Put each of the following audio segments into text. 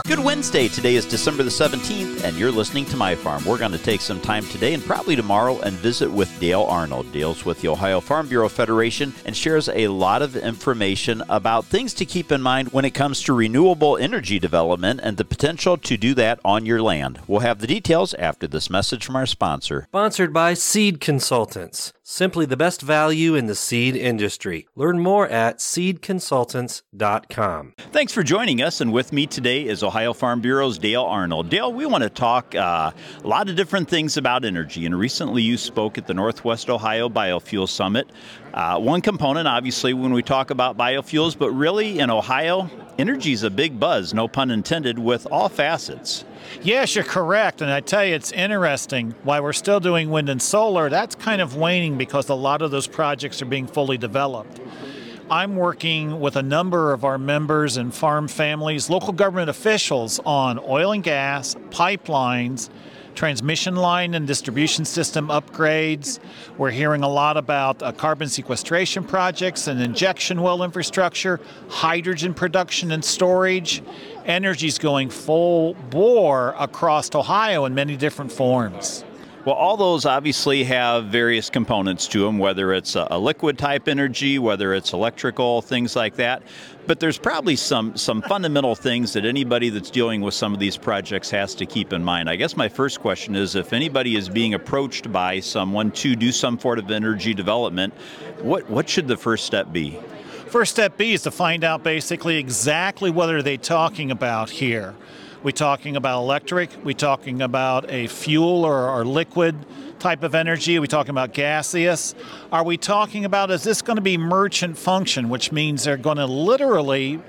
Good Wednesday. Today is December the 17th, and you're listening to My Farm. We're going to take some time today and probably tomorrow and visit with Dale Arnold. Dale's with the Ohio Farm Bureau Federation and shares a lot of information about things to keep in mind when it comes to renewable energy development and the potential to do that on your land. We'll have the details after this message from our sponsor. Sponsored by Seed Consultants. Simply the best value in the seed industry. Learn more at seedconsultants.com. Thanks for joining us, and with me today is Ohio Farm Bureau's Dale Arnold. Dale, we want to talk a lot of different things about energy, and recently you spoke at the Northwest Ohio Biofuel Summit. One component, obviously, when we talk about biofuels, but really in Ohio, energy is a big buzz, no pun intended, with all facets. Yes, you're correct. And I tell you, it's interesting. While we're still doing wind and solar, that's kind of waning because a lot of those projects are being fully developed. I'm working with a number of our members and farm families, local government officials on oil and gas, pipelines, transmission line and distribution system upgrades. We're hearing a lot about carbon sequestration projects and injection well infrastructure, hydrogen production and storage. Energy's going full bore across Ohio in many different forms. Well, all those obviously have various components to them, whether it's a liquid type energy, whether it's electrical, things like that. But there's probably some fundamental things that anybody that's dealing with some of these projects has to keep in mind. I guess my first question is, if anybody is being approached by someone to do some sort of energy development, what should the first step be? First step B is to find out basically exactly what are they talking about here. We talking about electric? We talking about a fuel or liquid type of energy? Are we talking about gaseous? Are we talking about, is this going to be merchant function, which means they're going to literally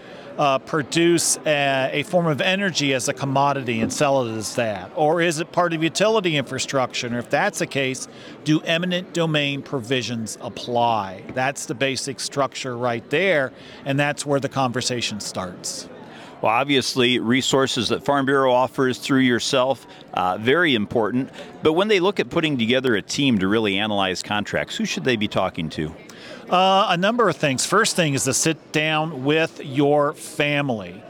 produce a form of energy as a commodity and sell it as that? Or is it part of utility infrastructure? And if that's the case, do eminent domain provisions apply? That's the basic structure right there, and that's where the conversation starts. Well, obviously, resources that Farm Bureau offers through yourself, very important. But when they look at putting together a team to really analyze contracts, who should they be talking to? A number of things. First thing is to sit down with your family.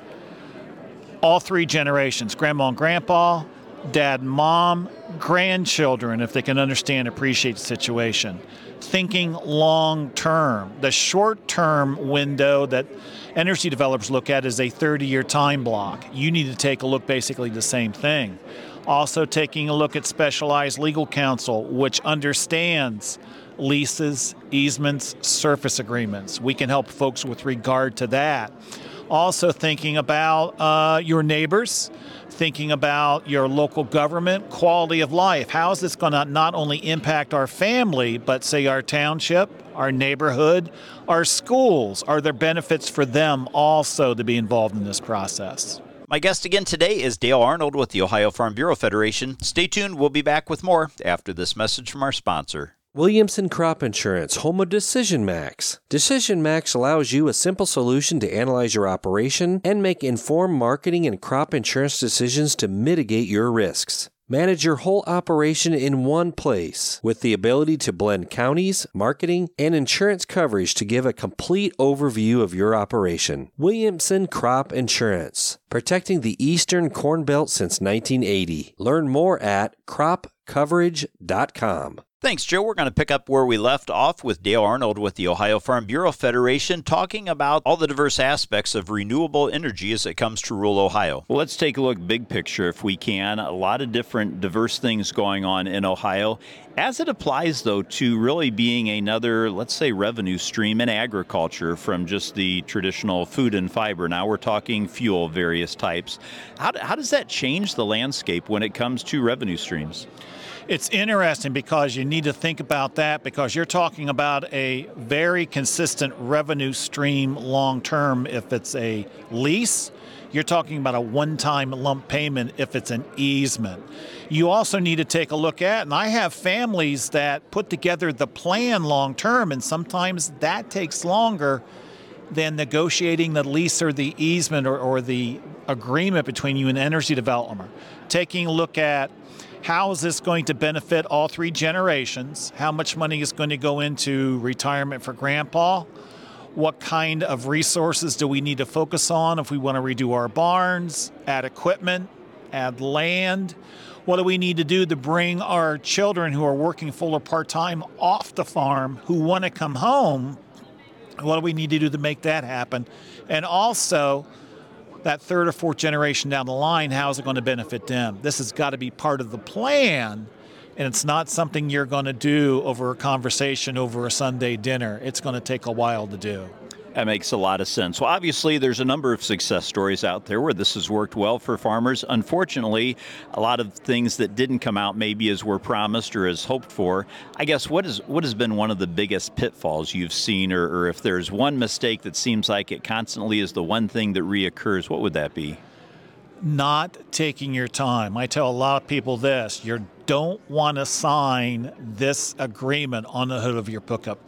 All three generations, grandma and grandpa, dad and mom, grandchildren, if they can understand, appreciate the situation. Thinking long term. The short term window that energy developers look at is a 30-year time block. You need to take a look basically the same thing. Also taking a look at specialized legal counsel, which understands leases, easements, surface agreements. We can help folks with regard to that. Also thinking about your neighbors, thinking about your local government, quality of life. How is this going to not only impact our family, but say our township, our neighborhood, our schools? Are there benefits for them also to be involved in this process? My guest again today is Dale Arnold with the Ohio Farm Bureau Federation. Stay tuned. We'll be back with more after this message from our sponsor. Williamson Crop Insurance, home of Decision Max. Decision Max allows you a simple solution to analyze your operation and make informed marketing and crop insurance decisions to mitigate your risks. Manage your whole operation in one place with the ability to blend counties, marketing, and insurance coverage to give a complete overview of your operation. Williamson Crop Insurance, protecting the Eastern Corn Belt since 1980. Learn more at cropcoverage.com. Thanks, Joe. We're going to pick up where we left off with Dale Arnold with the Ohio Farm Bureau Federation, talking about all the diverse aspects of renewable energy as it comes to rural Ohio. Well, let's take a look big picture if we can. A lot of different diverse things going on in Ohio. As it applies, though, to really being another, let's say, revenue stream in agriculture from just the traditional food and fiber. Now we're talking fuel of various types. How does that change the landscape when it comes to revenue streams? It's interesting because you need to think about that because you're talking about a very consistent revenue stream long term if it's a lease. You're talking about a one-time lump payment if it's an easement. You also need to take a look at, and I have families that put together the plan long term, and sometimes that takes longer than negotiating the lease or the easement or the agreement between you and energy developer. Taking a look at how is this going to benefit all three generations? How much money is going to go into retirement for grandpa? What kind of resources do we need to focus on if we want to redo our barns, add equipment, add land? What do we need to do to bring our children who are working full or part-time off the farm who want to come home? What do we need to do to make that happen? And also, that third or fourth generation down the line, how is it going to benefit them? This has got to be part of the plan, and it's not something you're going to do over a conversation over a Sunday dinner. It's going to take a while to do. That makes a lot of sense. Well, obviously, there's a number of success stories out there where this has worked well for farmers. Unfortunately, a lot of things that didn't come out maybe as were promised or as hoped for. I guess what has been one of the biggest pitfalls you've seen, or if there's one mistake that seems like it constantly is the one thing that reoccurs, what would that be? Not taking your time. I tell a lot of people this: you don't want to sign this agreement on the hood of your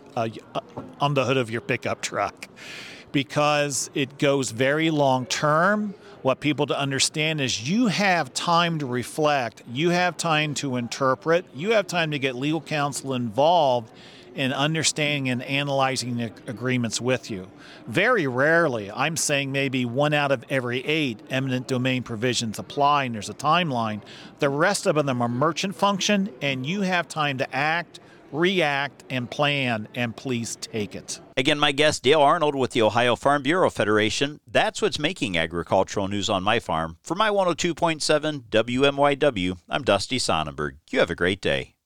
pickup truck, because it goes very long term. What people to understand is you have time to reflect, you have time to interpret, you have time to get legal counsel involved in understanding and analyzing the agreements with you. Very rarely, I'm saying maybe 1 out of every 8 eminent domain provisions apply, and there's a timeline. The rest of them are merchant function, and you have time to act, react, and plan, and please take it. Again, my guest, Dale Arnold with the Ohio Farm Bureau Federation. That's what's making agricultural news on my farm. For my 102.7 WMYW, I'm Dusty Sonnenberg. You have a great day.